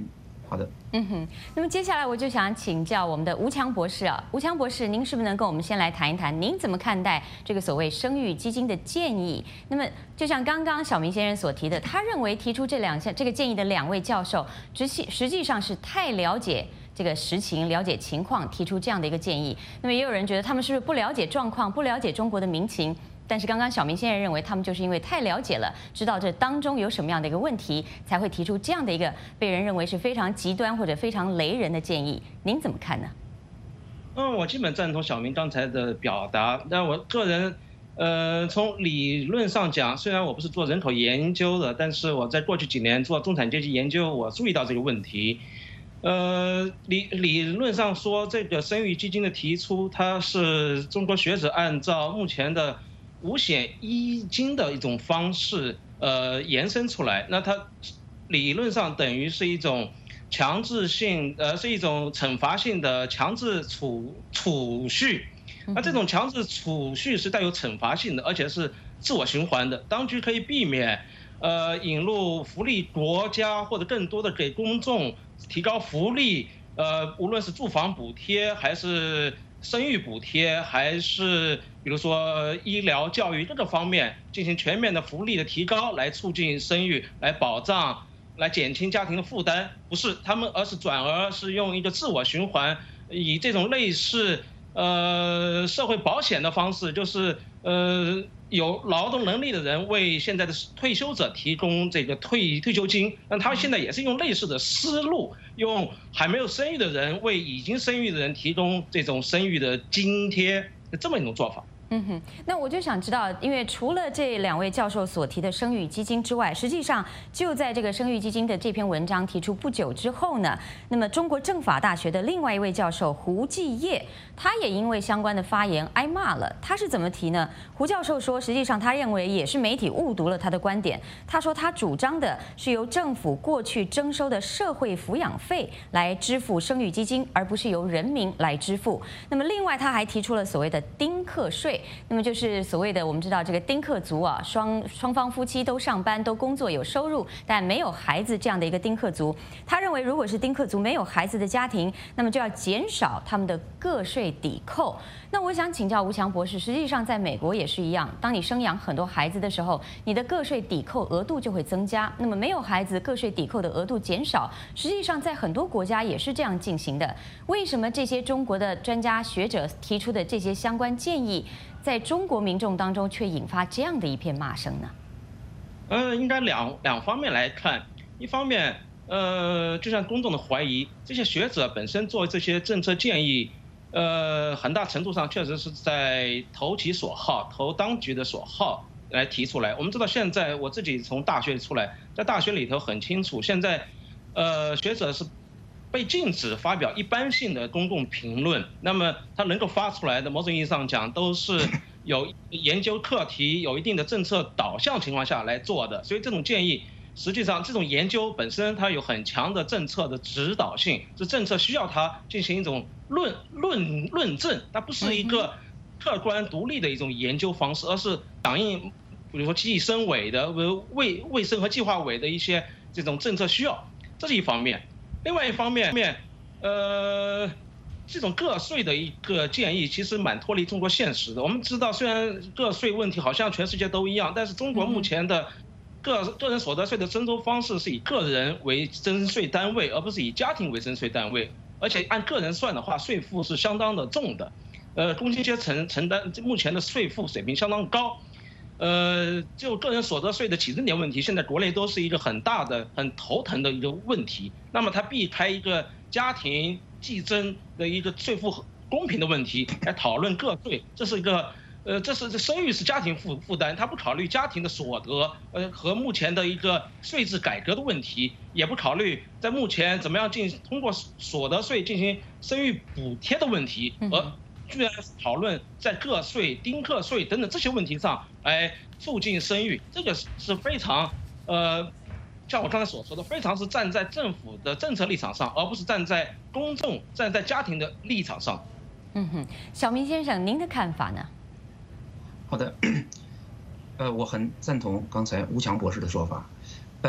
好的。 那么接下来我就想请教我们的吴强博士啊，吴强博士，您是不是能跟我们先来谈一谈，您怎么看待这个所谓生育基金的建议？那么就像刚刚小明先生所提的，他认为提出这个建议的2位教授，实际上是太了解这个实情、了解情况，提出这样的一个建议。那么也有人觉得他们是不是不了解状况，不了解中国的民情？但是刚刚小明先生认为，他们就是因为太了解了，知道这当中有什么样的一个问题，才会提出这样的一个被人认为是非常极端或者非常雷人的建议。您怎么看呢？ 我基本赞同小明刚才的表达。但我个人，从理论上讲，虽然我不是做人口研究的，但是我在过去几年做中产阶级研究，我注意到这个问题。理论上说，这个生育基金的提出，它是中国学者按照目前的五险一金的一种方式，延伸出来。那它理论上等于是一种强制性，是一种惩罚性的强制储蓄。那这种强制储蓄是带有惩罚性的，而且是自我循环的。当局可以避免，引入福利国家或者更多的给公众提高福利，无论是住房补贴还是生育补贴，还是比如说医疗教育各个方面进行全面的福利的提高，来促进生育，来保障，来减轻家庭的负担。不是他们，而是用一个自我循环，以这种类似社会保险的方式，就是有劳动能力的人为现在的退休者提供这个退休金，那他们现在也是用类似的思路，用还没有生育的人为已经生育的人提供这种生育的津贴，这么一种做法。 那我就想知道，因为除了这2位教授所提的生育基金之外，实际上就在这个生育基金的这篇文章提出不久之后呢，那么中国政法大学的另外一位教授胡继业，他也因为相关的发言挨骂了。他是怎么提呢？胡教授说，实际上他认为也是媒体误读了他的观点。他说他主张的是由政府过去征收的社会抚养费来支付生育基金，而不是由人民来支付。那么另外他还提出了所谓的丁克税。那么就是所谓的我们知道这个丁克族啊，双方夫妻都上班都工作有收入，但没有孩子这样的一个丁克族。他认为，如果是丁克族没有孩子的家庭，那么就要减少他们的个税抵扣。那我想请教吴强博士，实际上在美国也是一样，当你生养很多孩子的时候，你的个税抵扣额度就会增加。那么没有孩子，个税抵扣的额度减少，实际上在很多国家也是这样进行的。为什么这些中国的专家学者提出的这些相关建议，在中国民众当中却引发这样的一片骂声呢？ 应该两方面来看。一方面，就像公众的怀疑，这些学者本身做这些政策建议，很大程度上确实是在投其所好，投当局的所好来提出来。我们知道，现在我自己从大学出来，在大学里头很清楚，现在学者是被禁止发表一般性的公共评论，那么他能够发出来的，某种意义上讲都是有研究课题、有一定的政策导向情况下来做的。所以这种建议，实际上这种研究本身它有很强的政策的指导性，是政策需要它进行一种论证，它不是一个客观独立的一种研究方式，而是响应比如说计生委的卫生和计划委的一些这种政策需要，这是一方面。另外一方面，这种个税的一个建议其实蛮脱离中国现实的。我们知道，虽然个税问题好像全世界都一样，但是中国目前的个人所得税的征收方式是以个人为征税单位，而不是以家庭为征税单位。而且按个人算的话，税负是相当的重的。工薪阶层承担目前的税负水平相当高。就个人所得税的起征点问题，现在国内都是一个很大的、很头疼的一个问题。那么它避开一个家庭计征的一个税负公平的问题，来讨论个税，这是一个这生育是家庭负担，它不考虑家庭的所得，和目前的一个税制改革的问题，也不考虑在目前怎么样通过所得税进行生育补贴的问题，而居然讨论在个税、丁克税等等这些问题上来促进生育，这个是非常像我刚才所说的，非常是站在政府的政策立场上，而不是站在公众、站在家庭的立场上。 小明先生，您的看法呢？ 好的，我很赞同刚才吴强博士的说法。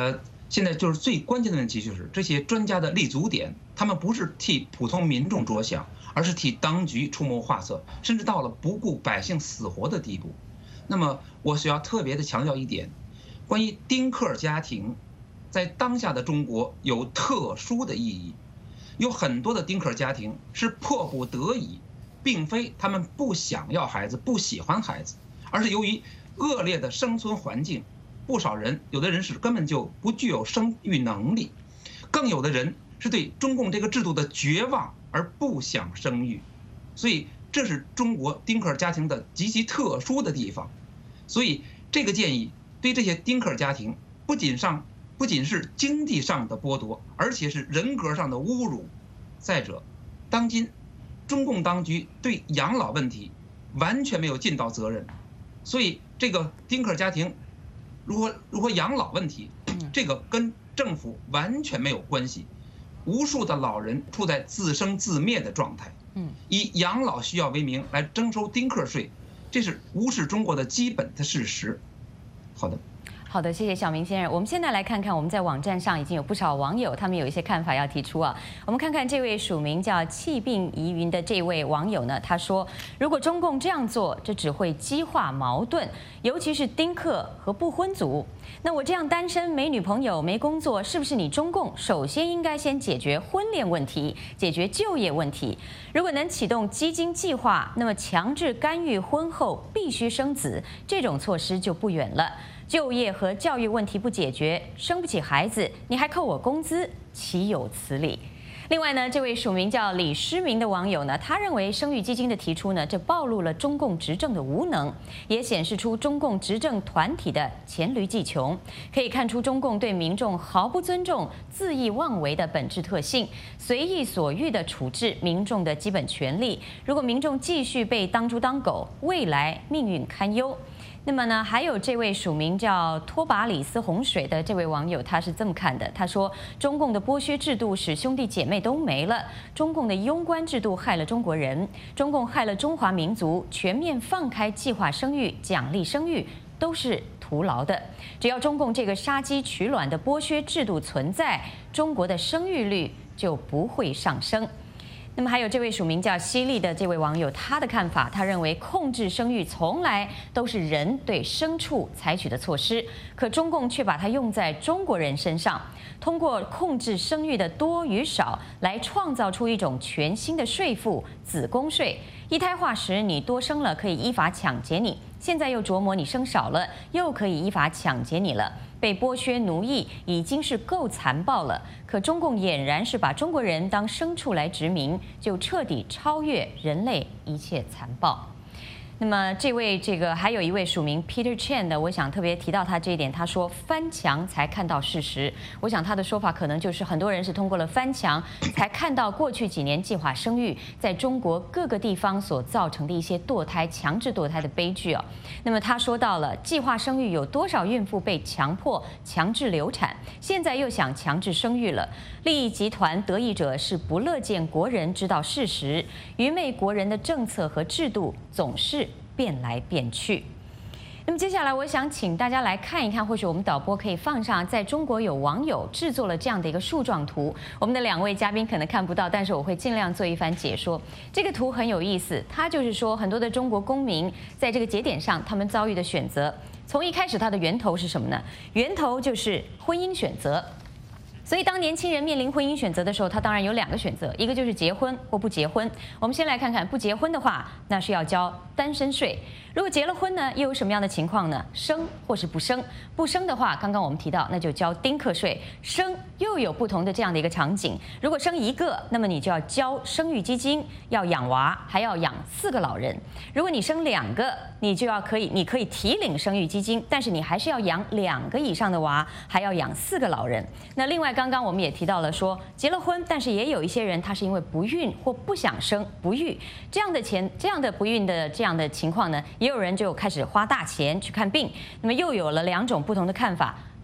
现在就是最关键的问题，就是这些专家的立足点，他们不是替普通民众着想，而是替当局出谋划策，甚至到了不顾百姓死活的地步。那么，我需要特别的强调一点，关于丁克家庭，在当下的中国有特殊的意义。有很多的丁克家庭是迫不得已，并非他们不想要孩子、不喜欢孩子，而是由于恶劣的生存环境。不少人，有的人是根本就不具有生育能力，更有的人是对中共这个制度的绝望而不想生育，所以这是中国丁克家庭的极其特殊的地方。所以这个建议对这些丁克家庭不仅是经济上的剥夺，而且是人格上的侮辱。再者，当今中共当局对养老问题完全没有尽到责任，所以这个丁克家庭如何养老问题，这个跟政府完全没有关系。无数的老人处在自生自灭的状态，以养老需要为名来征收丁克税，这是无视中国的基本的事实。 好的，谢谢小明先生。我们现在来看看，我们在网站上已经有不少网友，他们有一些看法要提出啊。我们看看这位署名叫气病疑云的这位网友呢，他说，如果中共这样做，这只会激化矛盾，尤其是丁克和不婚族。那我这样单身没女朋友没工作，是不是你中共首先应该先解决婚恋问题，解决就业问题？如果能启动基金计划，那么强制干预婚后必须生子这种措施就不远了。就业和教育问题不解决，生不起孩子，你还扣我工资，岂有此理？另外呢，这位署名叫李诗明的网友呢，他认为生育基金的提出呢，这暴露了中共执政的无能，也显示出中共执政团体的黔驴技穷，可以看出中共对民众毫不尊重、恣意妄为的本质特性，随意所欲地处置民众的基本权利。如果民众继续被当猪当狗，未来命运堪忧。那么呢，还有这位署名叫托巴里斯洪水的这位网友，他是这么看的。他说，中共的剥削制度使兄弟姐妹都没了，中共的庸官制度害了中国人，中共害了中华民族，全面放开计划生育、奖励生育都是徒劳的。只要中共这个杀鸡取卵的剥削制度存在，中国的生育率就不会上升。那么还有这位署名叫犀利的这位网友，他的看法，他认为控制生育从来都是人对牲畜采取的措施，可中共却把它用在中国人身上，通过控制生育的多与少来创造出一种全新的税负——子宫税。一胎化时你多生了，可以依法抢劫你；现在又琢磨你生少了，又可以依法抢劫你了。被剥削奴役已经是够残暴了，可中共俨然是把中国人当牲畜来殖民，就彻底超越人类一切残暴。那么还有一位署名 Peter Chen 的，我想特别提到他这一点。他说翻墙才看到事实。我想他的说法可能就是很多人是通过了翻墙，才看到过去几年计划生育在中国各个地方所造成的一些强制堕胎的悲剧啊。那么他说到了计划生育有多少孕妇被强迫强制流产，现在又想强制生育了。利益集团得益者是不乐见国人知道事实，愚昧国人的政策和制度总是变来变去。那么接下来我想请大家来看一看，或许我们导播可以放上，在中国有网友制作了这样的一个树状图，我们的2位嘉宾可能看不到，但是我会尽量做一番解说。这个图很有意思，它就是说很多的中国公民在这个节点上他们遭遇的选择，从一开始它的源头是什么呢？源头就是婚姻选择。所以，当年轻人面临婚姻选择的时候，他当然有2个选择，一个就是结婚或不结婚。我们先来看看不结婚的话，那是要交单身税。如果结了婚呢，又有什么样的情况呢？生或是不生？不生的话，刚刚我们提到，那就交丁克税。生又有不同的这样的一个场景。如果生1个，那么你就要交生育基金，要养娃，还要养4个老人。如果你生2个，你可以提领生育基金，但是你还是要养2个以上的娃，还要养4个老人。那另外，刚刚我们也提到了说，结了婚，但是也有一些人他是因为不孕或不想生不育，这样的不孕的这样的情况呢，也有人就开始花大钱去看病。那么又有了2种不同的看法。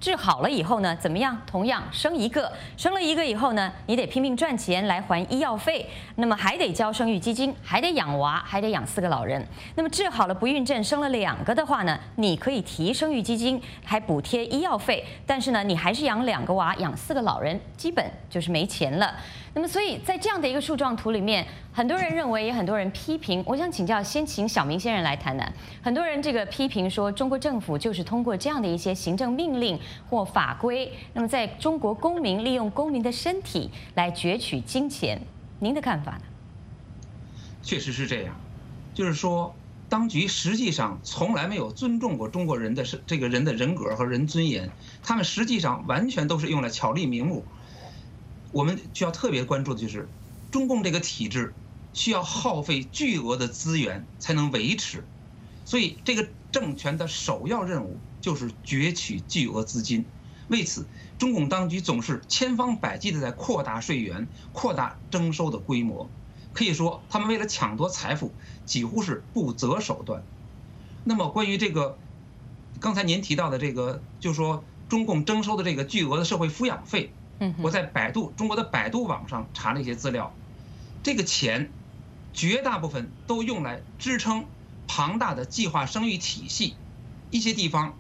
治好了以后呢，怎么样？同样生一个，生了一个以后呢，你得拼命赚钱来还医药费，那么还得交生育基金，还得养娃，还得养4个老人。那么治好了不孕症，生了2个的话呢，你可以提生育基金，还补贴医药费，但是呢，你还是养2个娃，养4个老人，基本就是没钱了。那么，所以在这样的一个树状图里面，很多人认为，也很多人批评。我想请教，先请小明先生来谈谈。很多人这个批评说，中国政府就是通过这样的一些行政命令或法规，那么在中国公民利用公民的身体来攫取金钱。您的看法呢？ 确实是这样，就是说，当局实际上从来没有尊重过中国人的这个人的人格和人尊严，他们实际上完全都是用来巧立名目。我们需要特别关注的就是，中共这个体制需要耗费巨额的资源才能维持，所以这个政权的首要任务就是攫取巨额资金。为此，中共当局总是千方百计地在扩大税源、扩大征收的规模。可以说，他们为了抢夺财富，几乎是不择手段。那么，关于这个刚才您提到的这个，就是说中共征收的这个巨额的社会抚养费。我在中国的百度网上查了一些资料，这个钱绝大部分都用来支撑庞大的计划生育体系，一些地方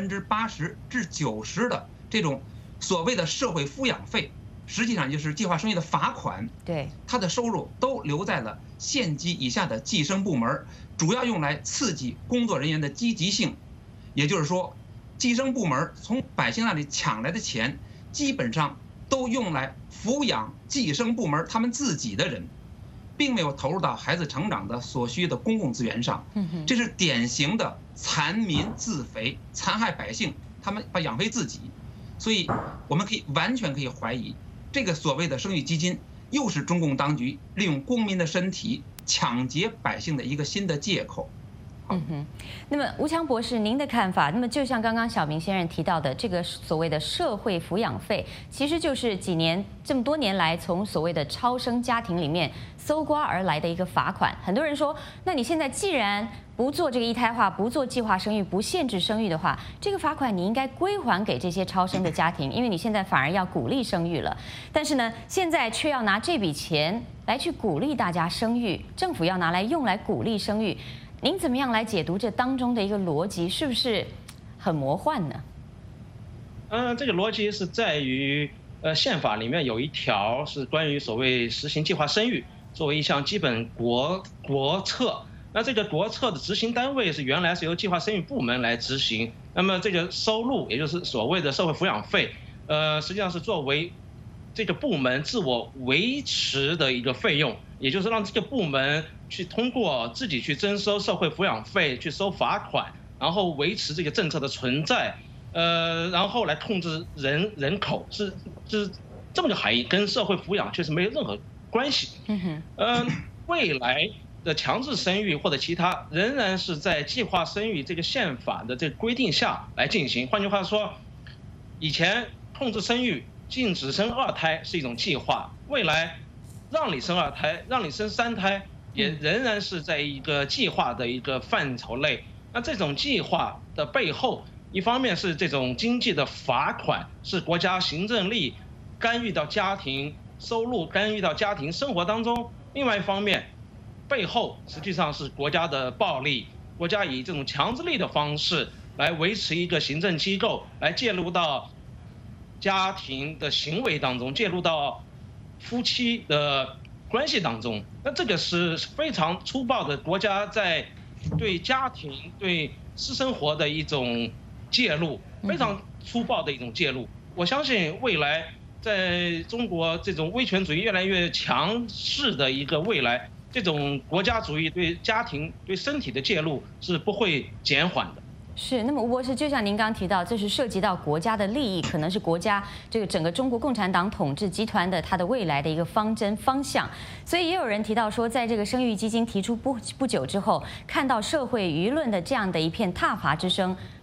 80%至90%的这种所谓的社会抚养费，实际上就是计划生育的罚款。 对， 它的收入都留在了县级以下的计生部门，主要用来刺激工作人员的积极性。也就是说，计生部门从百姓那里抢来的钱，基本上都用来抚养计生部门他们自己的人，并没有投入到孩子成长的所需的公共资源上。这是典型的残民自肥，残害百姓，他们养肥自己。所以我们完全可以怀疑，这个所谓的生育基金又是中共当局利用公民的身体抢劫百姓的一个新的借口。 那么吴强博士，您的看法？那么就像刚刚小明先生提到的，这个所谓的社会抚养费，其实就是这么多年来从所谓的超生家庭里面搜刮而来的一个罚款。很多人说，那你现在既然不做这个一胎化，不做计划生育，不限制生育的话，这个罚款你应该归还给这些超生的家庭，因为你现在反而要鼓励生育了。但是呢，现在却要拿这笔钱来去鼓励大家生育，政府要拿来用来鼓励生育。您怎么样来解读这当中的一个逻辑，是不是很魔幻呢？ 这个逻辑是在于，宪法里面有一条是关于所谓实行计划生育作为一项基本国策。那这个国策的执行单位原来是由计划生育部门来执行。那么这个收入，也就是所谓的社会抚养费，实际上是作为这个部门自我维持的一个费用，也就是让这个部门去通过自己去征收社会抚养费，去收罚款，然后维持这个政策的存在，然后来控制人口，是这么个含义，跟社会抚养确实没有任何关系。未来的强制生育或者其他，仍然是在计划生育这个宪法的这个规定下来进行。换句话说，以前控制生育，禁止生2胎是一种计划，未来让你生2胎，让你生3胎，也仍然是在一个计划的一个范畴内。那这种计划的背后，一方面是这种经济的罚款，是国家行政力干预到家庭收入、干预到家庭生活当中；另外一方面，背后实际上是国家的暴力，国家以这种强制力的方式来维持一个行政机构，来介入到家庭的行为当中，介入到夫妻的关系当中。那这个是非常粗暴的国家在对家庭、对私生活的一种介入，非常粗暴的一种介入。我相信未来在中国这种威权主义越来越强势的一个未来，这种国家主义对家庭、对身体的介入是不会减缓的。 是，那么吴博士，就像您刚提到，这是涉及到国家的利益，可能是国家这个整个中国共产党统治集团的它的未来的一个方针方向。所以也有人提到说，在这个生育基金提出不久之后，看到社会舆论的这样的一片挞伐之声，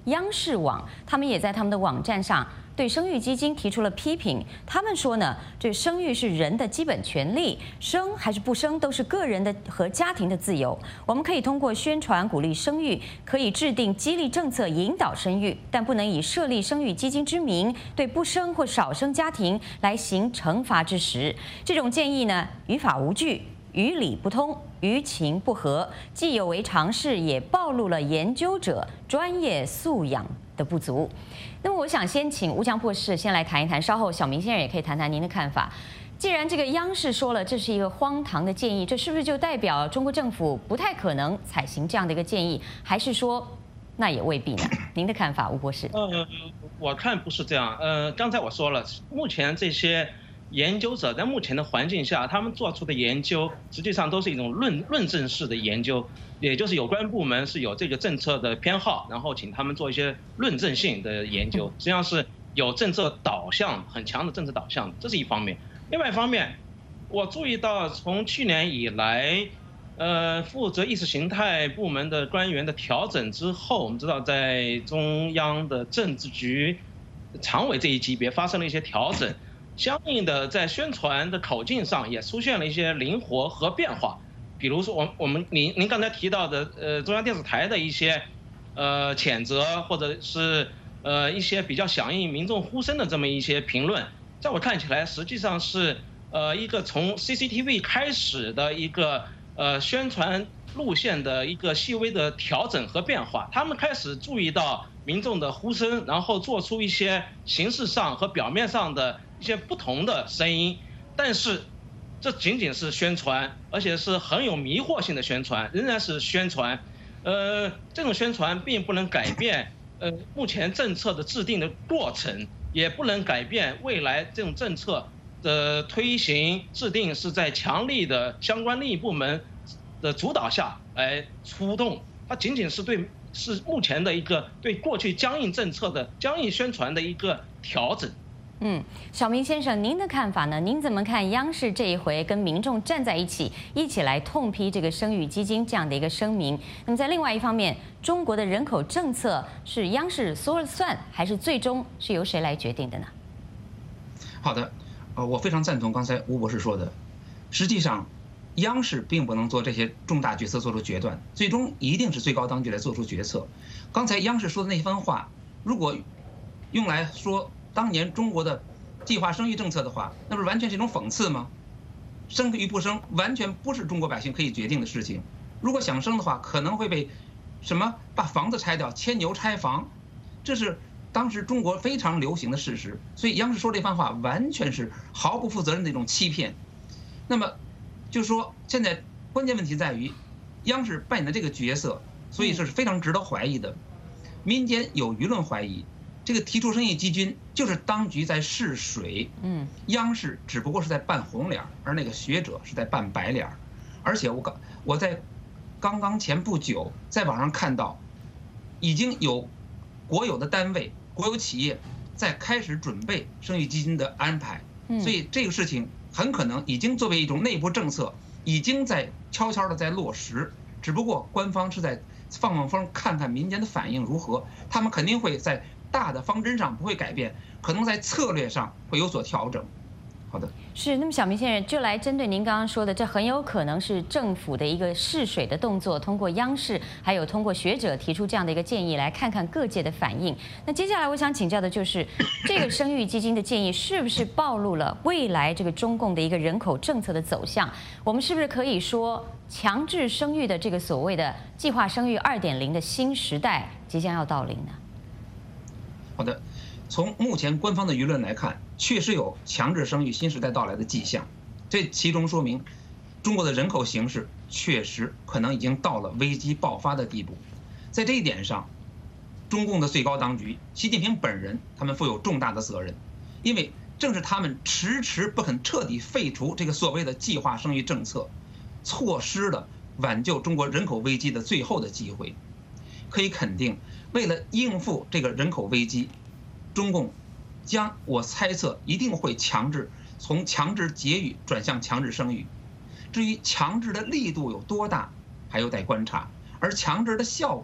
央视网，他们也在他们的网站上对生育基金提出了批评。他们说呢，这生育是人的基本权利，生还是不生都是个人的和家庭的自由。我们可以通过宣传鼓励生育，可以制定激励政策引导生育，但不能以设立生育基金之名对不生或少生家庭来行惩罚之实。这种建议呢，于法无据，于理不通，于情不合，既有违常识，也暴露了研究者专业素养的不足。那么，我想先请吴强博士先来谈一谈，稍后小明先生也可以谈谈您的看法。既然这个央视说了这是一个荒唐的建议，这是不是就代表中国政府不太可能采行这样的一个建议？还是说那也未必呢？您的看法，吴博士？ 我看不是这样。刚才我说了，目前这些研究者在目前的环境下，他们做出的研究实际上都是一种论证式的研究，也就是有关部门是有这个政策的偏好，然后请他们做一些论证性的研究，实际上是有政策导向，很强的政策导向，这是一方面。另外一方面，我注意到从去年以来，负责意识形态部门的官员的调整之后，我们知道在中央的政治局常委这一级别发生了一些调整，相应的在宣传的口径上也出现了一些灵活和变化。比如说您刚才提到的中央电视台的一些谴责，或者是一些比较响应民众呼声的这么一些评论，在我看起来实际上是一个从 CCTV 开始的一个宣传路线的一个细微的调整和变化。他们开始注意到民众的呼声，然后做出一些形式上和表面上的一些不同的声音，但是这仅仅是宣传，而且是很有迷惑性的宣传，仍然是宣传。这种宣传并不能改变目前政策的制定的过程，也不能改变未来这种政策的推行制定是在强力的相关利益部门的主导下来出动，它仅仅是目前的一个对过去僵硬政策的僵硬宣传的一个调整。 小明先生，您的看法呢？您怎么看央视这一回跟民众站在一起，一起来痛批这个生育基金这样的一个声明？那么在另外一方面，中国的人口政策是央视说了算，还是最终是由谁来决定的呢？ 好的，我非常赞同刚才吴博士说的，实际上，央视并不能做这些重大决策做出决断，最终一定是最高当局来做出决策。刚才央视说的那番话，如果用来说当年中国的计划生育政策的话，那不是完全是一种讽刺吗？生与不生完全不是中国百姓可以决定的事情。如果想生的话，可能会被把房子拆掉，牵牛拆房，这是当时中国非常流行的事实。所以央视说这番话完全是毫不负责任的一种欺骗。那么就是说，现在关键问题在于央视扮演的这个角色，所以这是非常值得怀疑的。民间有舆论怀疑，这个提出生育基金就是当局在试水，央视只不过是在扮红脸，而那个学者是在扮白脸。而且我在刚刚前不久在网上看到，已经有国有的单位、国有企业在开始准备生育基金的安排，所以这个事情很可能已经作为一种内部政策，已经在悄悄的在落实，只不过官方是在放放风，看看民间的反应如何。他们肯定会在大的方针上不会改变，可能在策略上会有所调整。好的， 是。那么小明先生就来针对您刚刚说的，这很有可能是政府的一个试水的动作，通过央视还有通过学者提出这样的一个建议，来看看各界的反应。那接下来我想请教的就是，这个生育基金的建议是不是暴露了未来这个中共的一个人口政策的走向？我们是不是可以说，强制生育的这个所谓的计划生育2.0的新时代即将要到临呢？ 好的，从目前官方的舆论来看，确实有强制生育新时代到来的迹象。这其中说明，中国的人口形势确实可能已经到了危机爆发的地步。在这一点上，中共的最高当局习近平本人他们负有重大的责任，因为正是他们迟迟不肯彻底废除这个所谓的计划生育政策，错失了挽救中国人口危机的最后的机会。可以肯定，为了应付这个人口危机，中共我猜测一定会从强制节育转向强制生育。至于强制的力度有多大，还有待观察，而强制的效果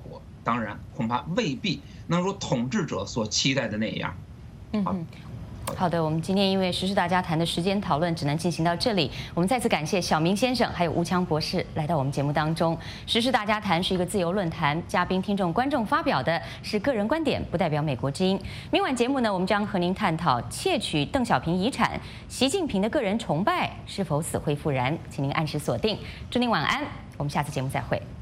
当然恐怕未必能如统治者所期待的那样。 好的，我们今天因为时事大家谈的时间讨论只能进行到这里。我们再次感谢小明先生还有吴强博士来到我们节目当中。时事大家谈是一个自由论坛，嘉宾、听众、观众发表的是个人观点，不代表美国之音。明晚节目呢，我们将和您探讨窃取邓小平遗产，习近平的个人崇拜是否死灰复燃，请您按时锁定。祝您晚安，我们下次节目再会。